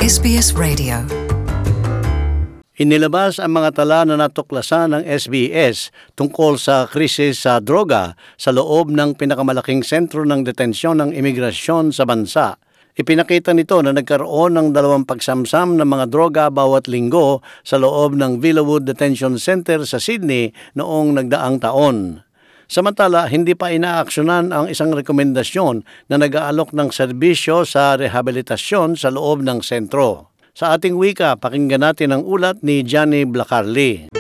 SBS Radio. Inilabas ang mga tala na natuklasan ng SBS tungkol sa krisis sa droga sa loob ng pinakamalaking sentro ng detensyon ng imigrasyon sa bansa. Ipinakita nito na nagkaroon ng 2 pagsamsam ng mga droga bawat linggo sa loob ng Villawood Detention Center sa Sydney noong nagdaang taon. Samantala, hindi pa inaaksyonan ang isang rekomendasyon na nag-aalok ng serbisyo sa rehabilitasyon sa loob ng sentro. Sa ating wika, pakinggan natin ang ulat ni Johnny Blacarli.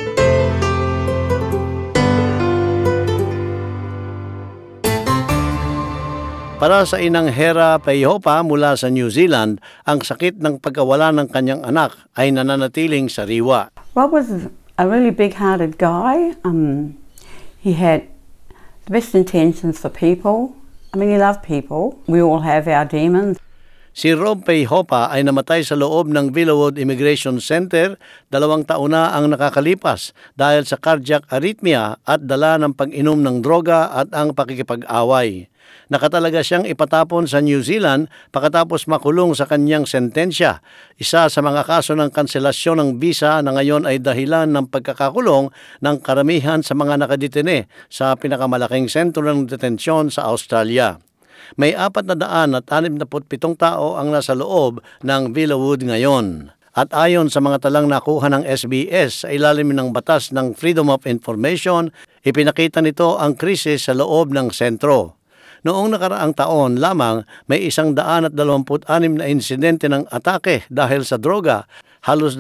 Para sa inang Hera Peihopa mula sa New Zealand, ang sakit ng pagkawala ng kanyang anak ay nananatiling sariwa. Rob was a really big-hearted guy. He had the best intentions for people. I mean, he loved people. We all have our demons. Si Rob Peihopa ay namatay sa loob ng Villawood Immigration Center 2 taon na ang nakakalipas dahil sa cardiac arrhythmia at dala ng pag-inom ng droga at ang pakikipag-away. Nakatalaga siyang ipatapon sa New Zealand pagkatapos makulong sa kanyang sentensya. Isa sa mga kaso ng kanselasyon ng visa na ngayon ay dahilan ng pagkakakulong ng karamihan sa mga nakadetene sa pinakamalaking sentro ng detensyon sa Australia. May 467 tao ang nasa loob ng Villawood ngayon. At ayon sa mga talang nakuha ng SBS sa ilalim ng batas ng Freedom of Information, ipinakita nito ang krisis sa loob ng sentro. Noong nakaraang taon lamang, may 126 na insidente ng atake dahil sa droga, halos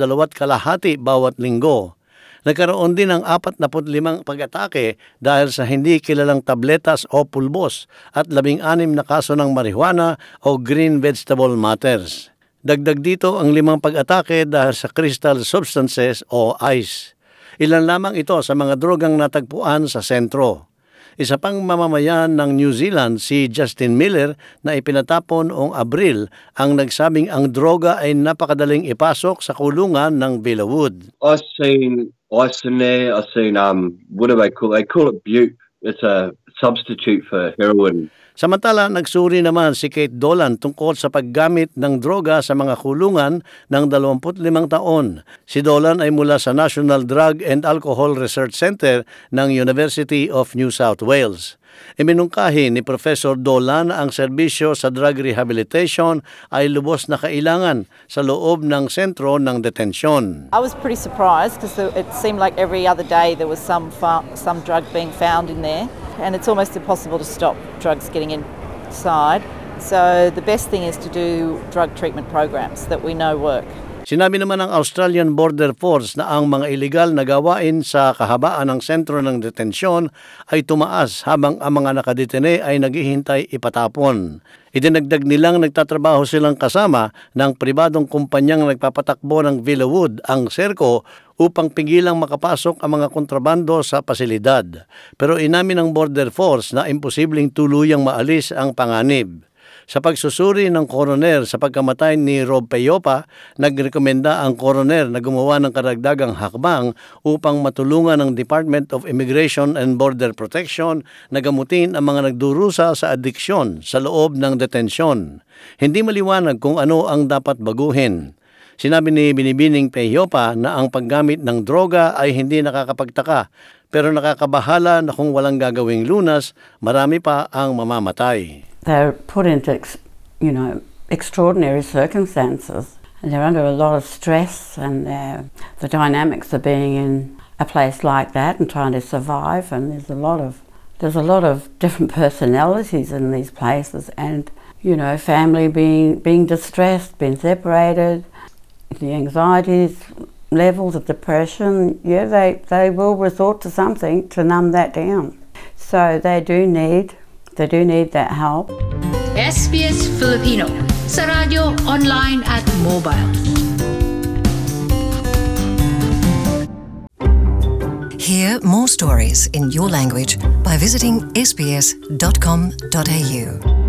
2.5 bawat linggo. Nagkaroon din ng 45 pag-atake dahil sa hindi kilalang tabletas o pulbos at 16 na kaso ng marijuana o green vegetable matters. Dagdag dito ang 5 pag-atake dahil sa crystal substances o ice. Ilan lamang ito sa mga drogang natagpuan sa sentro. Isa pang mamamayan ng New Zealand, si Justin Miller, na ipinatapon noong Abril, ang nagsabing ang droga ay napakadaling ipasok sa kulungan ng Villawood. I've seen ice in there. I've seen what do they call? They call it butte. It's a substitute for heroin. Samantala, nagsuri naman si Kate Dolan tungkol sa paggamit ng droga sa mga kulungan ng 25 taon. Si Dolan ay mula sa National Drug and Alcohol Research Center ng University of New South Wales. Iminungkahi ni Professor Dolan ang serbisyo sa drug rehabilitation ay lubos na kailangan sa loob ng sentro ng detensyon. I was pretty surprised because it seemed like every other day there was some drug being found in there, and it's almost impossible to stop drugs getting inside. So the best thing is to do drug treatment programs that we know work. Sinabi naman ng Australian Border Force na ang mga iligal na gawain sa kahabaan ng sentro ng detensyon ay tumaas habang ang mga nakadetene ay naghihintay ipatapon. Idinagdag nilang nagtatrabaho silang kasama ng pribadong kumpanyang nagpapatakbo ng Villawood, ang Serco, upang pigilang makapasok ang mga kontrabando sa pasilidad. Pero inamin ng Border Force na imposibleng tuluyang maalis ang panganib. Sa pagsusuri ng koroner sa pagkamatay ni Rob Peihopa, nagrekomenda ang koroner na gumawa ng karagdagang hakbang upang matulungan ng Department of Immigration and Border Protection na gamutin ang mga nagdurusa sa adiksyon sa loob ng detensyon. Hindi maliwanag kung ano ang dapat baguhin. Sinabi ni Binibining Peihopa na ang paggamit ng droga ay hindi nakakapagtaka, pero nakakabahala na kung walang gagawing lunas, marami pa ang mamamatay. They're put into, extraordinary circumstances. And they're under a lot of stress, and the dynamics of being in a place like that and trying to survive. And there's a lot of different personalities in these places, and family being distressed, being separated, the anxieties, levels of depression. Yeah, they will resort to something to numb that down. So they do need that help. SBS Filipino sa radyo, online at mobile. Hear more stories in your language by visiting sbs.com.au.